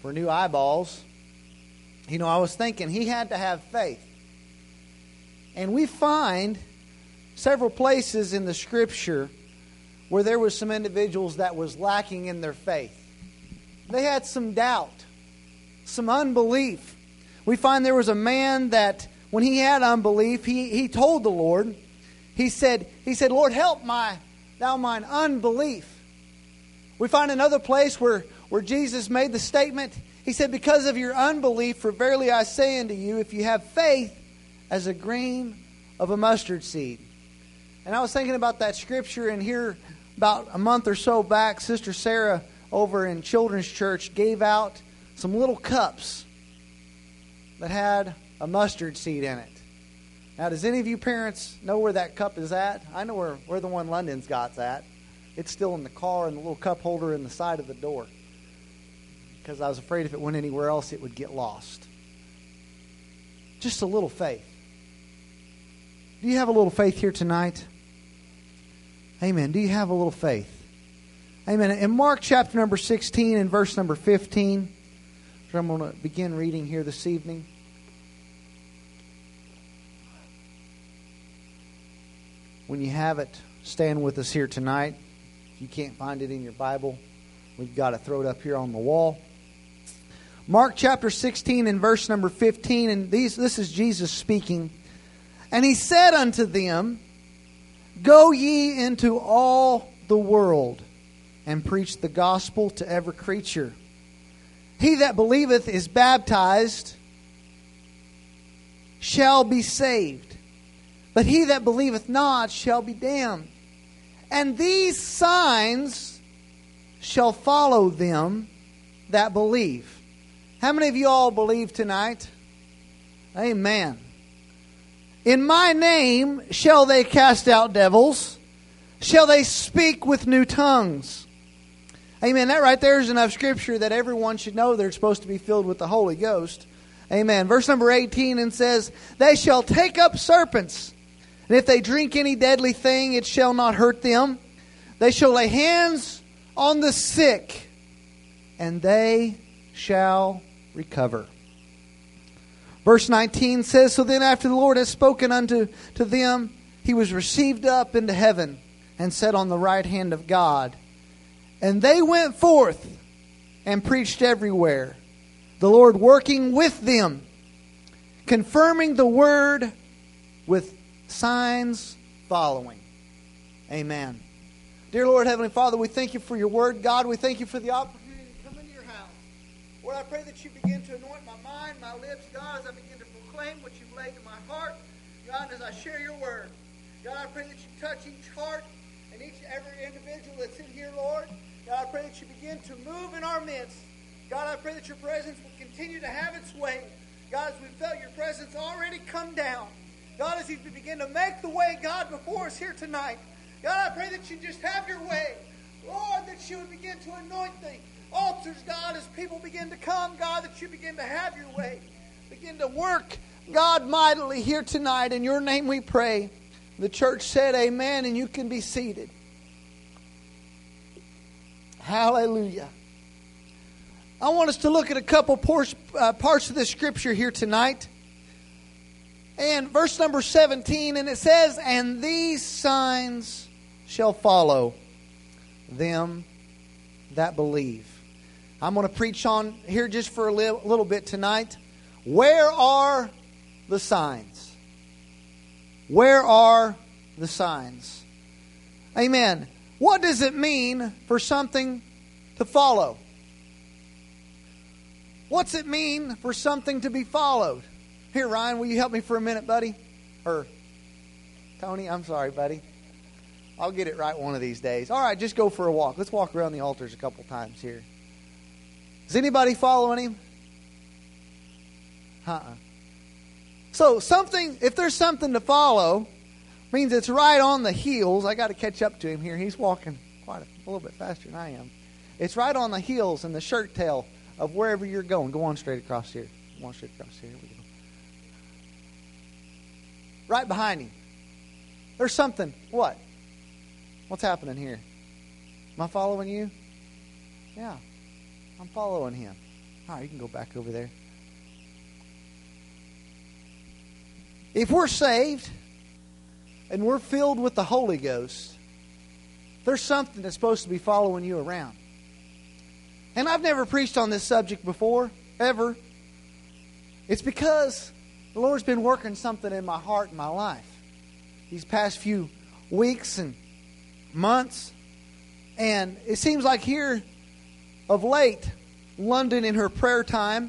for new eyeballs. I was thinking he had to have faith. And we find several places in the Scripture where there was some individuals that was lacking in their faith. They had some doubt, some unbelief. We find there was a man that when he had unbelief, he told the Lord, he said, Lord, help thou mine unbelief. We find another place where Jesus made the statement, he said, because of your unbelief, for verily I say unto you, if you have faith as a grain of a mustard seed. And I was thinking about that scripture, and here about a month or so back, Sister Sarah over in Children's Church gave out some little cups that had a mustard seed in it. Now, does any of you parents know where that cup is at? I know where the one London's got's at. It's still in the car in the little cup holder in the side of the door. Because I was afraid if it went anywhere else, it would get lost. Just a little faith. Do you have a little faith here tonight? Amen. Do you have a little faith? Amen. In Mark chapter number 16 and verse number 15, which I'm going to begin reading here this evening. When you have it, stand with us here tonight. If you can't find it in your Bible, we've got to throw it up here on the wall. Mark chapter 16 and verse number 15, and this is Jesus speaking. And he said unto them, Go ye into all the world, and preach the gospel to every creature. He that believeth is baptized shall be saved, but he that believeth not shall be damned. And these signs shall follow them that believe. How many of you all believe tonight? Amen. In my name shall they cast out devils, shall they speak with new tongues. Amen. That right there is enough scripture that everyone should know they're supposed to be filled with the Holy Ghost. Amen. Verse number 18 and says, They shall take up serpents, and if they drink any deadly thing, it shall not hurt them. They shall lay hands on the sick, and they shall recover. Verse 19 says, So then after the Lord had spoken unto them, he was received up into heaven and sat on the right hand of God. And they went forth and preached everywhere, the Lord working with them, confirming the word with signs following. Amen. Dear Lord, Heavenly Father, we thank you for your word. God, we thank you for the opportunity to come into your house. Lord, I pray that you begin to anoint my mind, my lips, God, as I begin to proclaim what you've laid in my heart. God, as I share your word. God, I pray that you touch each heart and every individual that's in here, Lord. God, I pray that you begin to move in our midst. God, I pray that your presence will continue to have its way. God, as we felt your presence already come down. God, as you begin to make the way, God, before us here tonight. God, I pray that you just have your way. Lord, that you would begin to anoint the altars, God, as people begin to come. God, that you begin to have your way. Begin to work, God, mightily here tonight. In your name we pray. The church said amen, and you can be seated. Hallelujah. I want us to look at a couple parts of this scripture here tonight. And verse number 17, and it says, And these signs shall follow them that believe. I'm going to preach on here just for a little bit tonight. Where are the signs? Where are the signs? Amen. What does it mean for something to follow? What's it mean for something to be followed? Here, Ryan, will you help me for a minute, buddy? Or Tony, I'm sorry, buddy. I'll get it right one of these days. All right, just go for a walk. Let's walk around the altars a couple times here. Is anybody following him? So if there's something to follow, means it's right on the heels. I got to catch up to him here. He's walking quite a little bit faster than I am. It's right on the heels and the shirt tail of wherever you're going. Go on straight across here. Go on straight across here. Here we go. Right behind him. There's something. What? What's happening here? Am I following you? Yeah. I'm following him. All right, you can go back over there. If we're saved and we're filled with the Holy Ghost, there's something that's supposed to be following you around. And I've never preached on this subject before, ever. It's because the Lord's been working something in my heart and my life these past few weeks and months. And it seems like here of late, London in her prayer time,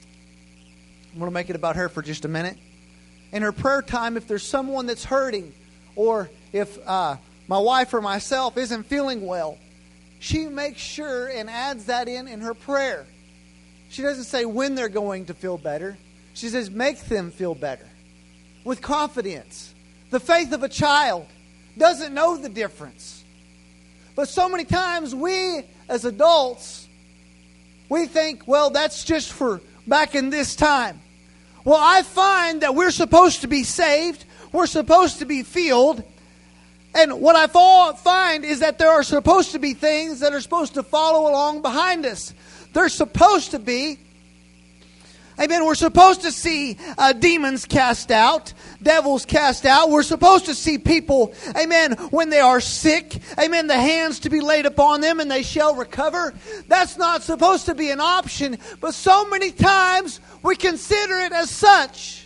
I'm going to make it about her for just a minute. In her prayer time, if there's someone that's hurting, or if my wife or myself isn't feeling well, she makes sure and adds that in her prayer. She doesn't say when they're going to feel better. She says make them feel better. With confidence. The faith of a child doesn't know the difference. But so many times we as adults, we think, well, that's just for back in this time. Well, I find that we're supposed to be saved. We're supposed to be filled. And what I find is that there are supposed to be things that are supposed to follow along behind us. They're supposed to be, amen, we're supposed to see demons cast out, devils cast out. We're supposed to see people, amen, when they are sick, amen, the hands to be laid upon them and they shall recover. That's not supposed to be an option, but so many times we consider it as such.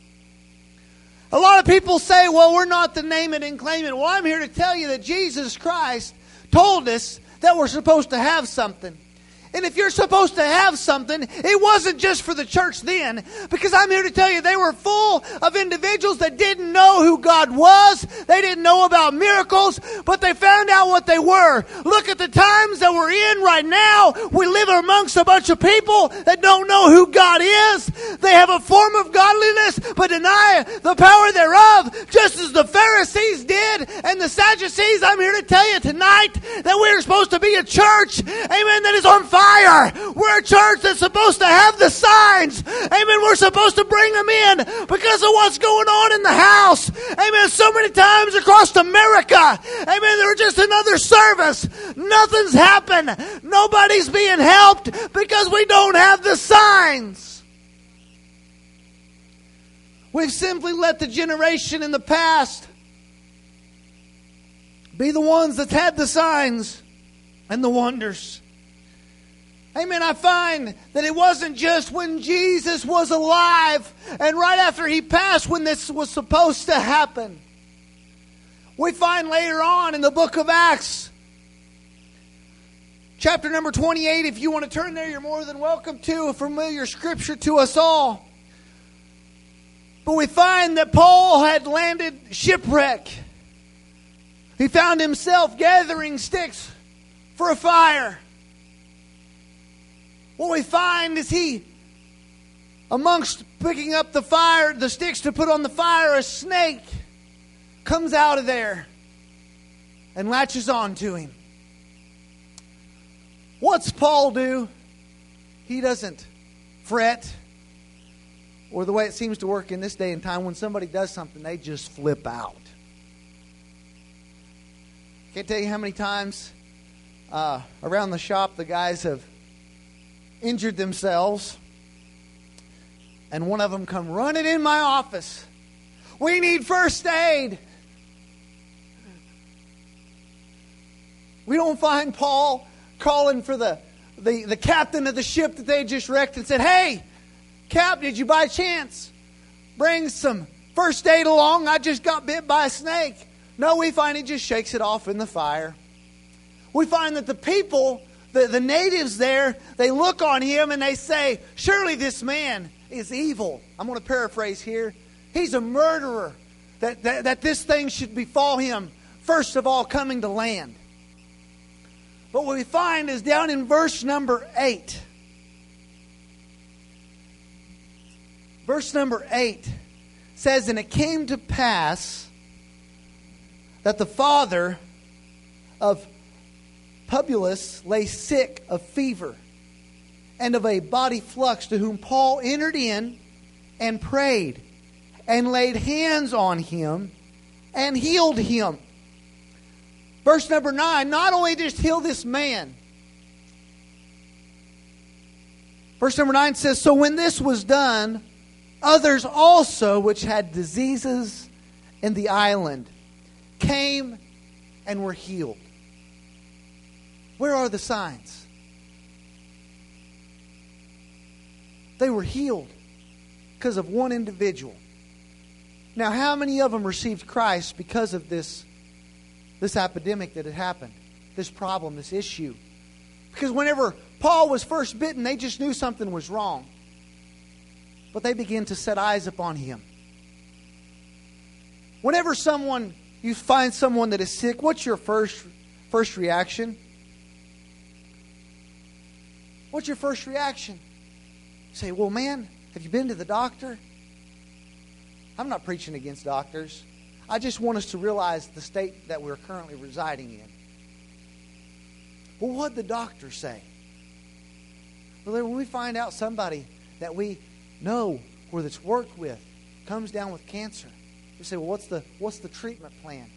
A lot of people say, well, we're not to name it and claim it. Well, I'm here to tell you that Jesus Christ told us that we're supposed to have something. And if you're supposed to have something, it wasn't just for the church then. Because I'm here to tell you, they were full of individuals that didn't know who God was. They didn't know about miracles, but they found out what they were. Look at the times that we're in right now. We live amongst a bunch of people that don't know who God is. They have a form of godliness, but deny the power thereof, just as the Pharisees did and the Sadducees. I'm here to tell you tonight that we're supposed to be a church, amen, that is on fire. We're a church that's supposed to have the signs. Amen. We're supposed to bring them in because of what's going on in the house. Amen. So many times across America, amen, they're just another service. Nothing's happened. Nobody's being helped because we don't have the signs. We've simply let the generation in the past be the ones that's had the signs and the wonders. Amen. I find that it wasn't just when Jesus was alive and right after He passed when this was supposed to happen. We find later on in the book of Acts, chapter number 28, if you want to turn there, you're more than welcome to. A familiar scripture to us all. But we find that Paul had landed shipwreck. He found himself gathering sticks for a fire. What we find is he, amongst picking up the sticks to put on the fire, a snake comes out of there and latches on to him. What's Paul do? He doesn't fret, or the way it seems to work in this day and time, when somebody does something, they just flip out. Can't tell you how many times around the shop the guys have injured themselves, and one of them come running in my office. We need first aid. We don't find Paul calling for the captain of the ship that they just wrecked and said, hey, Cap, did you by chance bring some first aid along? I just got bit by a snake. No, we find he just shakes it off in the fire. We find that the people, the natives there, they look on him and they say, surely this man is evil. I'm going to paraphrase here. He's a murderer. That this thing should befall him, first of all, coming to land. But what we find is down in verse number 8. Verse number 8 says, and it came to pass that the father of Publius lay sick of fever and of a body flux, to whom Paul entered in and prayed and laid hands on him and healed him. Verse number 9, not only just heal this man. Verse number 9 says, "So when this was done, others also which had diseases in the island came and were healed." Where are the signs? They were healed because of one individual. Now, how many of them received Christ because of this epidemic that had happened? This problem, this issue. Because whenever Paul was first bitten, they just knew something was wrong. But they began to set eyes upon him. Whenever you find someone that is sick, what's your first reaction? What's your first reaction? You say, "Well, man, have you been to the doctor?" I'm not preaching against doctors. I just want us to realize the state that we're currently residing in. Well, what'd the doctor say? Well, when we find out somebody that we know or that's worked with comes down with cancer, we say, "Well, what's the treatment plan?"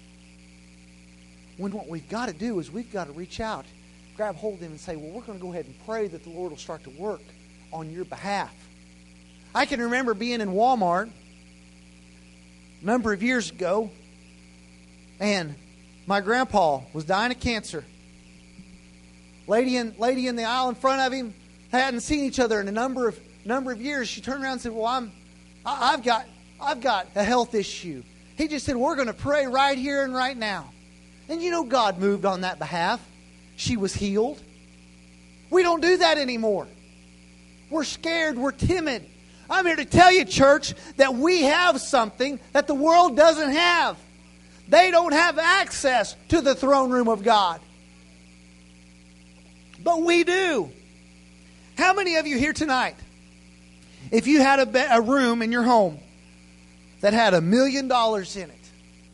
When what we've got to do is we've got to reach out, grab hold of him and say, "Well, we're going to go ahead and pray that the Lord will start to work on your behalf." I can remember being in Walmart a number of years ago, and my grandpa was dying of cancer. Lady in the aisle in front of him hadn't seen each other in a number of years. She turned around and said, "Well, I've got a health issue." He just said, "We're going to pray right here and right now." And you know, God moved on that behalf. She was healed. We don't do that anymore. We're scared. We're timid. I'm here to tell you, church, that we have something that the world doesn't have. They don't have access to the throne room of God. But we do. How many of you here tonight, if you had a room in your home that had $1 million in it,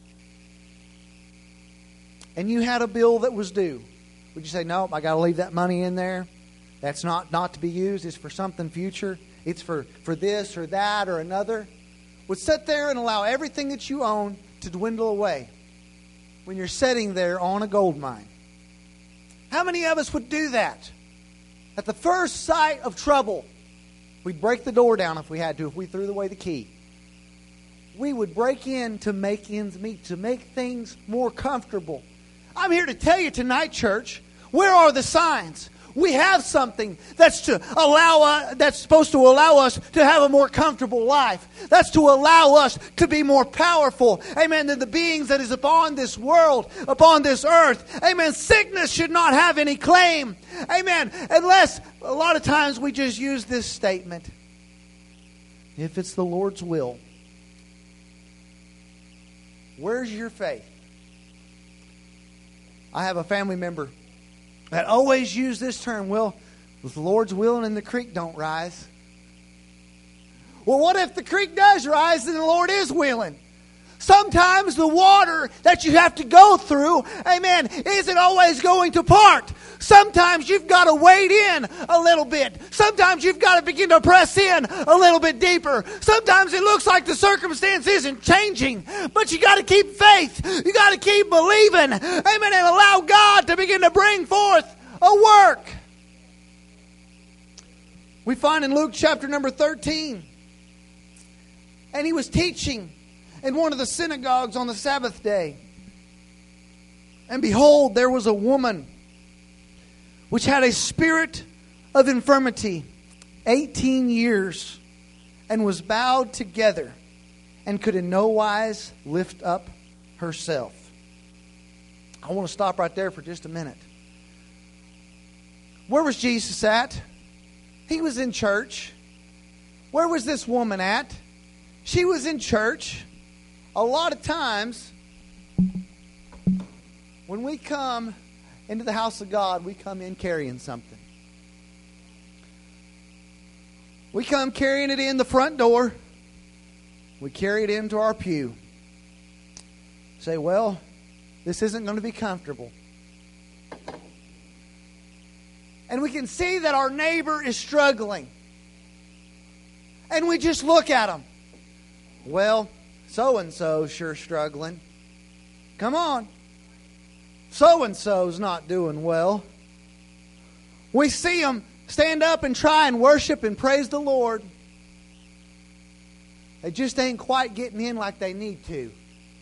and you had a bill that was due, would you say, "No, I got to leave that money in there. That's not to be used. It's for something future. It's for this or that or another"? Would sit there and allow everything that you own to dwindle away when you're sitting there on a gold mine? How many of us would do that? At the first sight of trouble, we'd break the door down if we had to, if we threw away the key. We would break in to make ends meet, to make things more comfortable. I'm here to tell you tonight, church, where are the signs? We have something that's supposed to allow us to have a more comfortable life. That's to allow us to be more powerful, amen, than the beings that is upon this world, upon this earth. Amen. Sickness should not have any claim. Amen. Unless, a lot of times we just use this statement: "If it's the Lord's will." Where's your faith? I have a family member that always use this term: "Well, if the Lord's willing and the creek don't rise." Well, what if the creek does rise and the Lord is willing? Sometimes the water that you have to go through, amen, isn't always going to part. Sometimes you've got to wade in a little bit. Sometimes you've got to begin to press in a little bit deeper. Sometimes it looks like the circumstance isn't changing, but you got to keep faith. You got to keep believing, amen, and allow God to begin to bring forth a work. We find in Luke chapter number 13, and he was teaching in one of the synagogues on the Sabbath day. And behold, there was a woman which had a spirit of infirmity 18 years, and was bowed together, and could in no wise lift up herself. I want to stop right there for just a minute. Where was Jesus at? He was in church. Where was this woman at? She was in church. A lot of times, when we come into the house of God, we come in carrying something. We come carrying it in the front door. We carry it into our pew. Say, "Well, this isn't going to be comfortable." And we can see that our neighbor is struggling. And we just look at them. "Well, so-and-so's sure struggling. Come on. So-and-so's not doing well." We see them stand up and try and worship and praise the Lord. They just ain't quite getting in like they need to.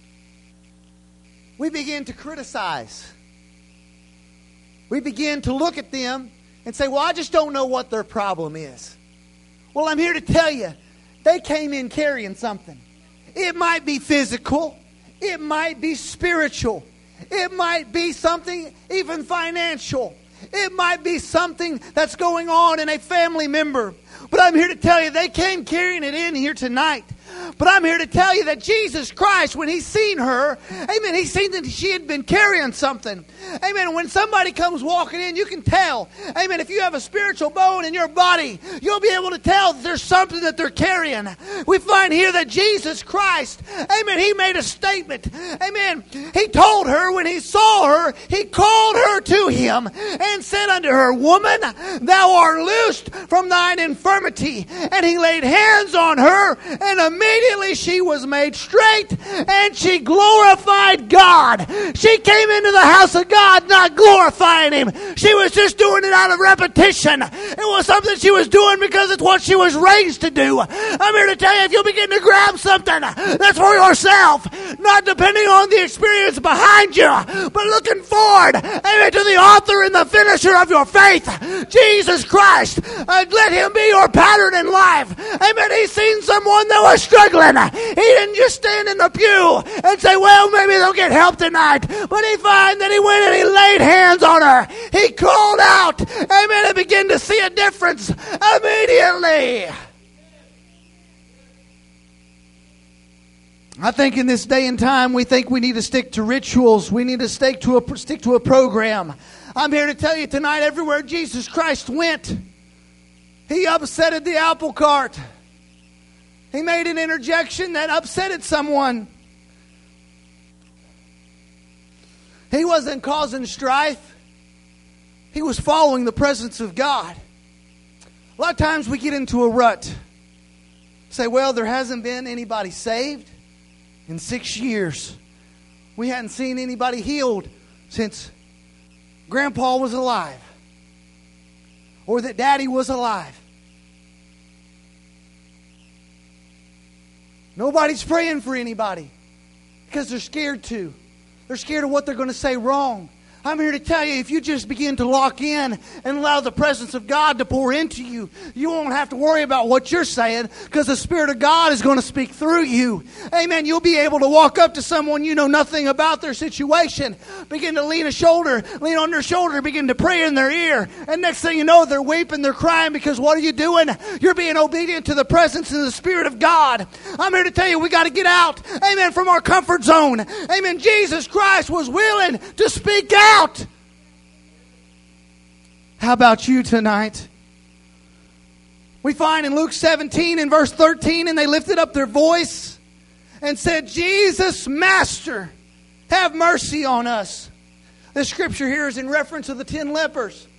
We begin to criticize. We begin to look at them and say, well, I just don't know what their problem is. Well, I'm here to tell you, they came in carrying something. It might be physical. It might be spiritual. It might be something even financial. It might be something that's going on in a family member. But I'm here to tell you, they came carrying it in here tonight. But I'm here to tell you that Jesus Christ, when He seen her, amen, He seen that she had been carrying something. Amen. When somebody comes walking in, you can tell. Amen. If you have a spiritual bone in your body, you'll be able to tell that there's something that they're carrying. We find here that Jesus Christ, amen, He made a statement. Amen. He told her when He saw her, He called her to Him and said unto her, Woman, thou art loosed from thine infirmity. And He laid hands on her, and immediately she was made straight, and she glorified God. She came into the house of God not glorifying Him. She was just doing it out of repetition. It was something she was doing because it's what she was raised to do. I'm here to tell you, if you begin to grab something that's for yourself, not depending on the experience behind you, but looking forward, amen, to the author and the finisher of your faith, Jesus Christ, let Him be your pattern in life. Amen. He's seen someone that was struggling. He didn't just stand in the pew and say, well, maybe they'll get help tonight. But He found that He went and He laid hands on her. He called out, amen, and began to see a difference immediately. I think in this day and time, we think we need to stick to rituals. We need to stick to a program. I'm here to tell you tonight, everywhere Jesus Christ went, He upsetted the apple cart. He made an interjection that upsetted someone. He wasn't causing strife. He was following the presence of God. A lot of times we get into a rut. Say, well, there hasn't been anybody saved in 6 years. We hadn't seen anybody healed since Grandpa was alive. Or that Daddy was alive. Nobody's praying for anybody because they're scared to. They're scared of what they're going to say wrong. I'm here to tell you, if you just begin to lock in and allow the presence of God to pour into you, you won't have to worry about what you're saying because the Spirit of God is going to speak through you. Amen. You'll be able to walk up to someone you know nothing about their situation, begin to lean on their shoulder, begin to pray in their ear. And next thing you know, they're weeping, they're crying because what are you doing? You're being obedient to the presence and the Spirit of God. I'm here to tell you, we got to get out, amen, from our comfort zone. Amen. Jesus Christ was willing to speak out. How about you tonight? We find in Luke 17 and verse 13, and they lifted up their voice and said, Jesus, Master, have mercy on us. The scripture here is in reference to the 10 lepers.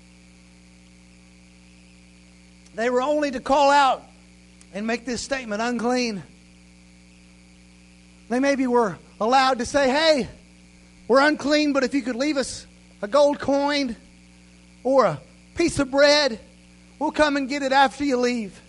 They were only to call out and make this statement, unclean. They maybe were allowed to say, hey, we're unclean, but if you could leave us a gold coin or a piece of bread, we'll come and get it after you leave.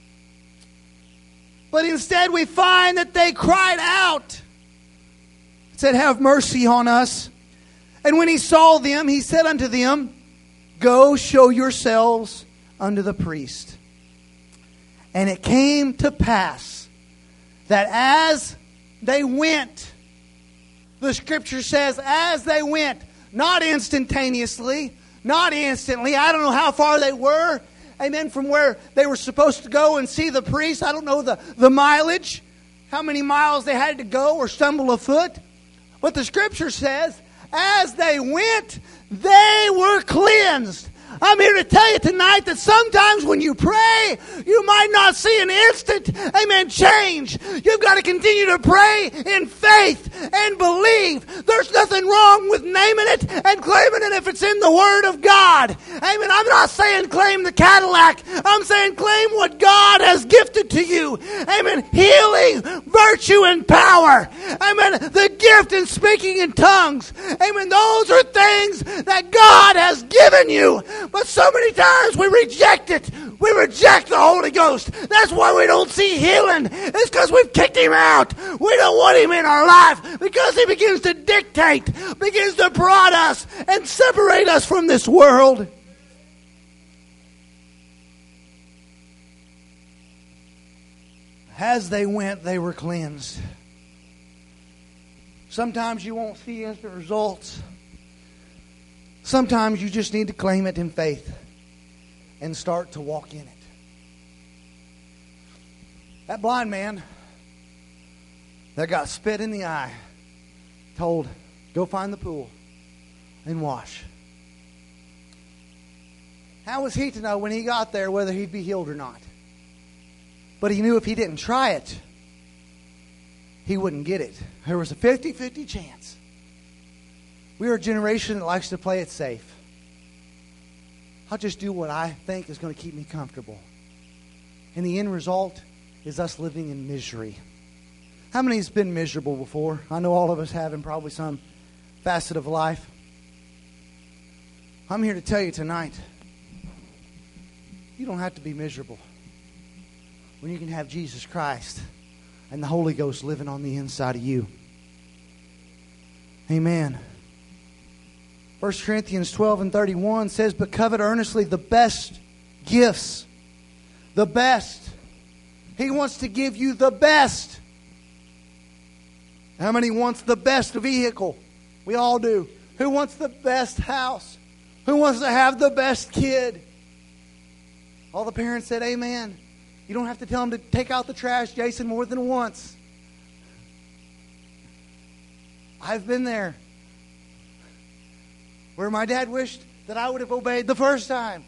But instead we find that they cried out, said, have mercy on us. And when He saw them, He said unto them, go show yourselves unto the priest. And it came to pass that as they went, the scripture says, as they went, not instantaneously, not instantly. I don't know how far they were, amen, from where they were supposed to go and see the priest. I don't know the mileage, how many miles they had to go or stumble afoot. But the scripture says, as they went, they were cleansed. I'm here to tell you tonight that sometimes when you pray, You might not see an instant, amen, change. You've got to continue to pray in faith and believe. There's nothing wrong with naming it and claiming it if it's in the Word of God. Amen. I'm not saying claim the Cadillac. I'm saying claim what God has gifted to you. Amen. Healing, virtue, and power. Amen. The gift in speaking in tongues. Amen. Those are things that God has given you. But so many times we reject it. We reject the Holy Ghost. That's why we don't see healing. It's because we've kicked Him out. We don't want Him in our life because He begins to dictate, begins to prod us and separate us from this world. As they went, they were cleansed. Sometimes you won't see instant results. Sometimes you just need to claim it in faith and start to walk in it. That blind man that got spit in the eye told, go find the pool and wash. How was he to know when he got there whether he'd be healed or not? But he knew if he didn't try it, he wouldn't get it. There was a 50-50 chance. We are a generation that likes to play it safe. I'll just do what I think is going to keep me comfortable. And the end result is us living in misery. How many has been miserable before? I know all of us have in probably some facet of life. I'm here to tell you tonight, you don't have to be miserable when you can have Jesus Christ and the Holy Ghost living on the inside of you. Amen. 1 Corinthians 12:31 says, but covet earnestly the best gifts. The best. He wants to give you the best. How many wants the best vehicle? We all do. Who wants the best house? Who wants to have the best kid? All the parents said amen. You don't have to tell them to take out the trash, Jason, more than once. I've been there. Where my dad wished that I would have obeyed the first time.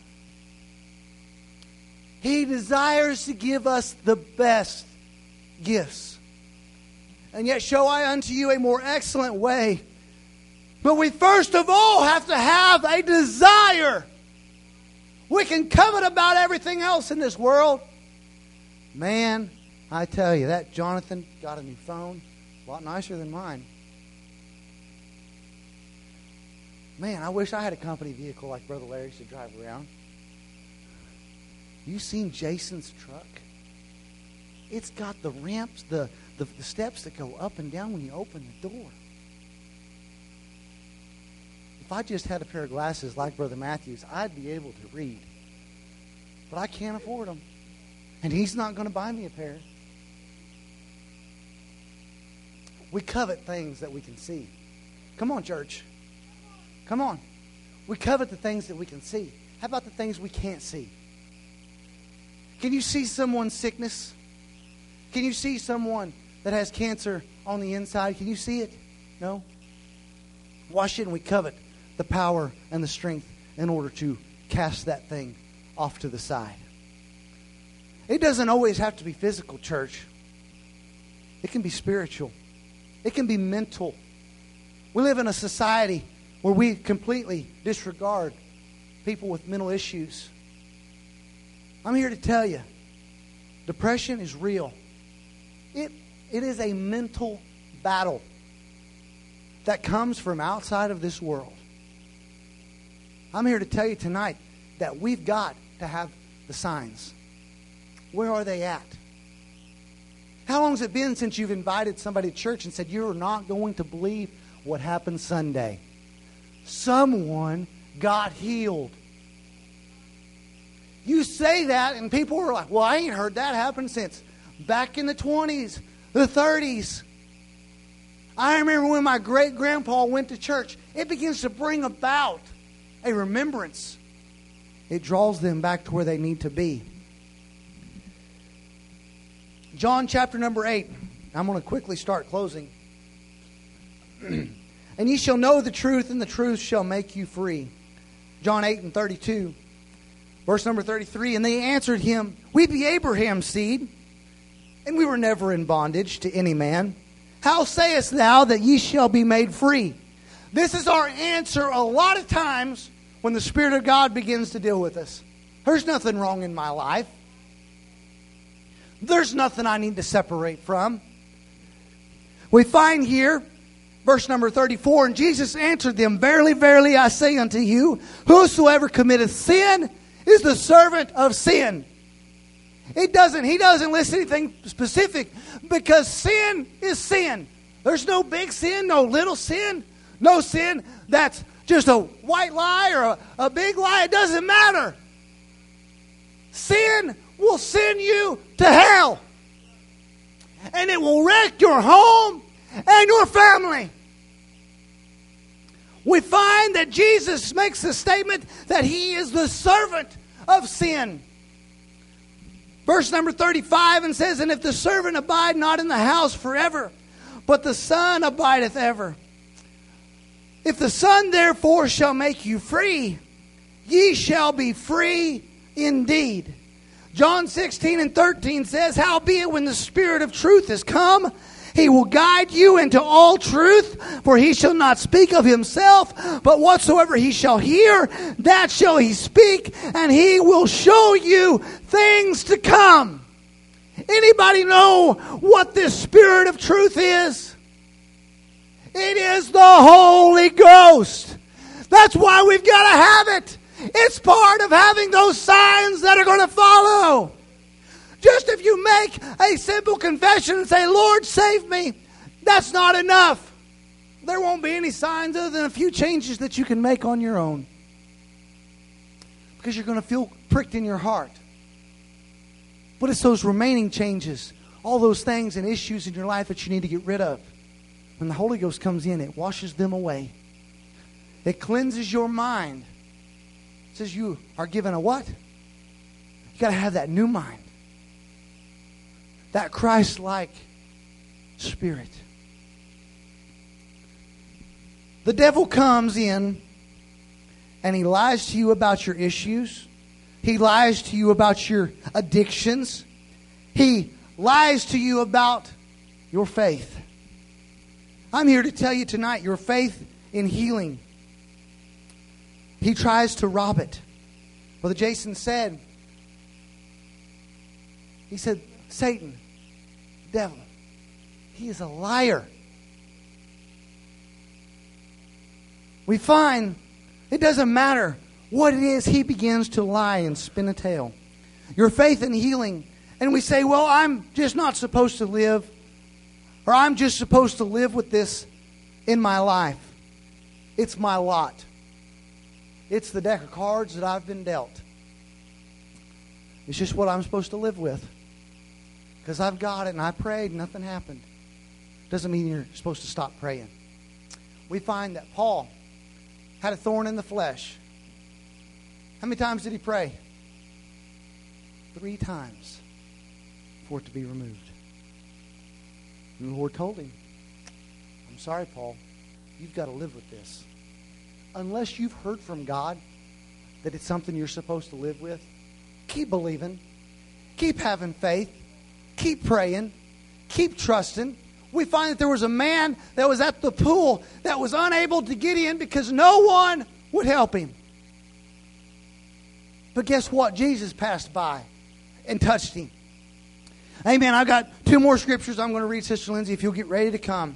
He desires to give us the best gifts. And yet show I unto you a more excellent way. But we first of all have to have a desire. We can covet about everything else in this world. Man, I tell you, that Jonathan got a new phone. A lot nicer than mine. Man, I wish I had a company vehicle like Brother Larry's to drive around. You seen Jason's truck? It's got the ramps, the steps that go up and down when you open the door. If I just had a pair of glasses like Brother Matthews, I'd be able to read. But I can't afford them. And he's not going to buy me a pair. We covet things that we can see. Come on, church. Come on. We covet the things that we can see. How about the things we can't see? Can you see someone's sickness? Can you see someone that has cancer on the inside? Can you see it? No? Why shouldn't we covet the power and the strength in order to cast that thing off to the side? It doesn't always have to be physical, church. It can be spiritual. It can be mental. We live in a society where we completely disregard people with mental issues. I'm here to tell you, depression is real. It is a mental battle that comes from outside of this world. I'm here to tell you tonight that we've got to have the signs. Where are they at? How long has it been since you've invited somebody to church and said, you're not going to believe what happened Sunday? Someone got healed. You say that and people are like, well, I ain't heard that happen since back in the 20s, the 30s. I remember when my great-grandpa went to church. It begins to bring about a remembrance. It draws them back to where they need to be. John chapter number 8. I'm going to quickly start closing. And ye shall know the truth, and the truth shall make you free. John 8:32. Verse number 33, and they answered him, we be Abraham's seed, and we were never in bondage to any man. How sayest thou that ye shall be made free? This is our answer a lot of times when the Spirit of God begins to deal with us. There's nothing wrong in my life. There's nothing I need to separate from. We find here, verse number 34, and Jesus answered them, verily, verily, I say unto you, whosoever committeth sin is the servant of sin. He doesn't list anything specific, because sin is sin. There's no big sin, no little sin, no sin that's just a white lie or a big lie. It doesn't matter. Sin will send you to hell. And it will wreck your home and your family. We find that Jesus makes the statement that He is the servant of sin. Verse number 35 and says, and if the servant abide not in the house forever, but the Son abideth ever. If the Son therefore shall make you free, ye shall be free indeed. John 16 and 13 says, howbeit when the Spirit of truth is come, He will guide you into all truth, for He shall not speak of Himself, but whatsoever He shall hear, that shall He speak, and He will show you things to come. Anybody know what this Spirit of truth is? It is the Holy Ghost. That's why we've got to have it. It's part of having those signs that are going to follow. Just if you make a simple confession and say, Lord, save me, that's not enough. There won't be any signs other than a few changes that you can make on your own. Because you're going to feel pricked in your heart. But it's those remaining changes, all those things and issues in your life that you need to get rid of. When the Holy Ghost comes in, it washes them away. It cleanses your mind. It says you are given a what? You got to have that new mind. That Christ-like spirit. The devil comes in and he lies to you about your issues. He lies to you about your addictions. He lies to you about your faith. I'm here to tell you tonight, your faith in healing, he tries to rob it. Brother Jason said, he said, Satan, devil, he is a liar. We find it doesn't matter what it is, he begins to lie and spin a tale. Your faith in healing, and we say, well, I'm just not supposed to live, or I'm just supposed to live with this in my life. It's my lot. It's the deck of cards that I've been dealt. It's just what I'm supposed to live with. Because I've got it and I prayed and nothing happened. Doesn't mean you're supposed to stop praying. We find that Paul had a thorn in the flesh. How many times did he pray? 3 times for it to be removed. And the Lord told him, I'm sorry, Paul, you've got to live with this. Unless you've heard from God that it's something you're supposed to live with, keep believing, keep having faith, keep praying, keep trusting. We find that there was a man that was at the pool that was unable to get in because no one would help him. But guess what? Jesus passed by and touched him. Amen. I've got 2 more scriptures I'm going to read, Sister Lindsay, if you'll get ready to come.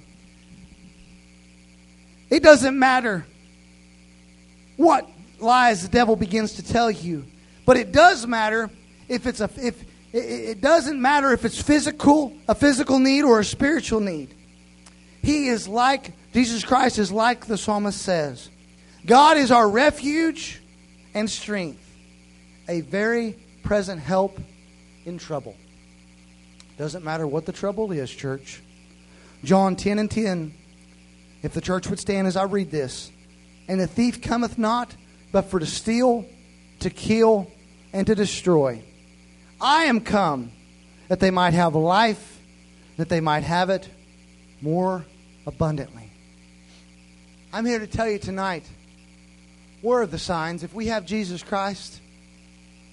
It doesn't matter what lies the devil begins to tell you, but it does matter if it's it doesn't matter if it's a physical need or a spiritual need. He is like, Jesus Christ is like the psalmist says, God is our refuge and strength, a very present help in trouble. Doesn't matter what the trouble is, church. John 10 and 10. If the church would stand as I read this. And the thief cometh not, but for to steal, to kill, and to destroy. I am come, that they might have life, that they might have it more abundantly. I'm here to tell you tonight, where are the signs? If we have Jesus Christ,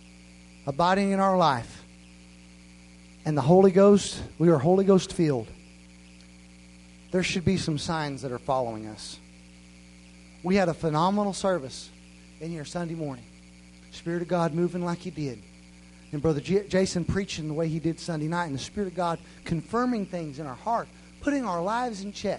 abiding in our life, and the Holy Ghost, we are Holy Ghost filled, there should be some signs that are following us. We had a phenomenal service in here Sunday morning. Spirit of God moving like He did. And Brother Jason preaching the way he did Sunday night. And the Spirit of God confirming things in our heart. Putting our lives in check.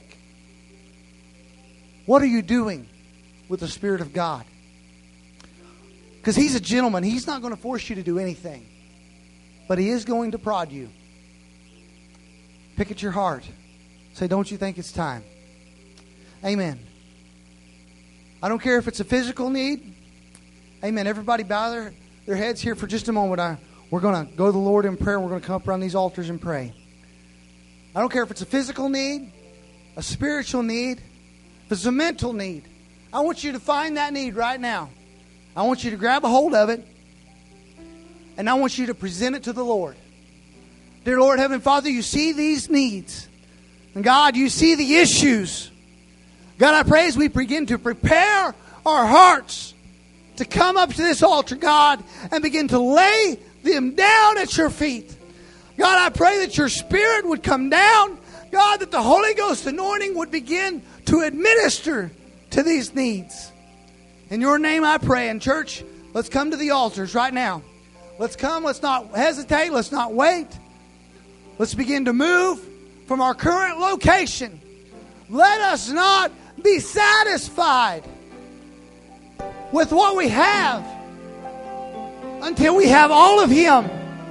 What are you doing with the Spirit of God? Because He's a gentleman. He's not going to force you to do anything. But He is going to prod you. Pick at your heart. Say, don't you think it's time? Amen. I don't care if it's a physical need. Amen. Everybody bow their heads here for just a moment. We're going to go to the Lord in prayer. We're going to come up around these altars and pray. I don't care if it's a physical need, a spiritual need, if it's a mental need. I want you to find that need right now. I want you to grab a hold of it. And I want you to present it to the Lord. Dear Lord, Heavenly Father, you see these needs. And God, you see the issues. God, I pray as we begin to prepare our hearts to come up to this altar, God, and begin to lay them down at your feet. God, I pray that your Spirit would come down. God, that the Holy Ghost anointing would begin to administer to these needs. In your name I pray. And church, let's come to the altars right now. Let's come. Let's not hesitate. Let's not wait. Let's begin to move from our current location. Let us not be satisfied with what we have until we have all of Him.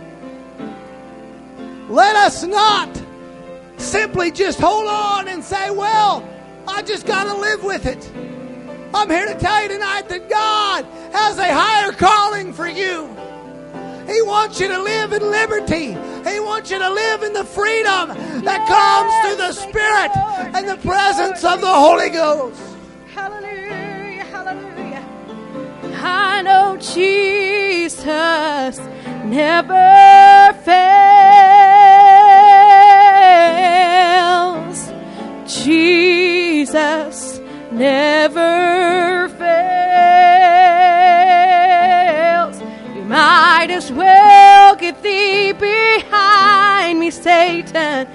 Let us not simply just hold on and say, well, I just got to live with it. I'm here to tell you tonight that God has a higher calling for you. He wants you to live in liberty. He wants you to live in the freedom that comes through the Spirit and the presence of the Holy Ghost. Hallelujah, hallelujah. I know Jesus never fails. Jesus never fails. You might as well get thee behind me, Satan.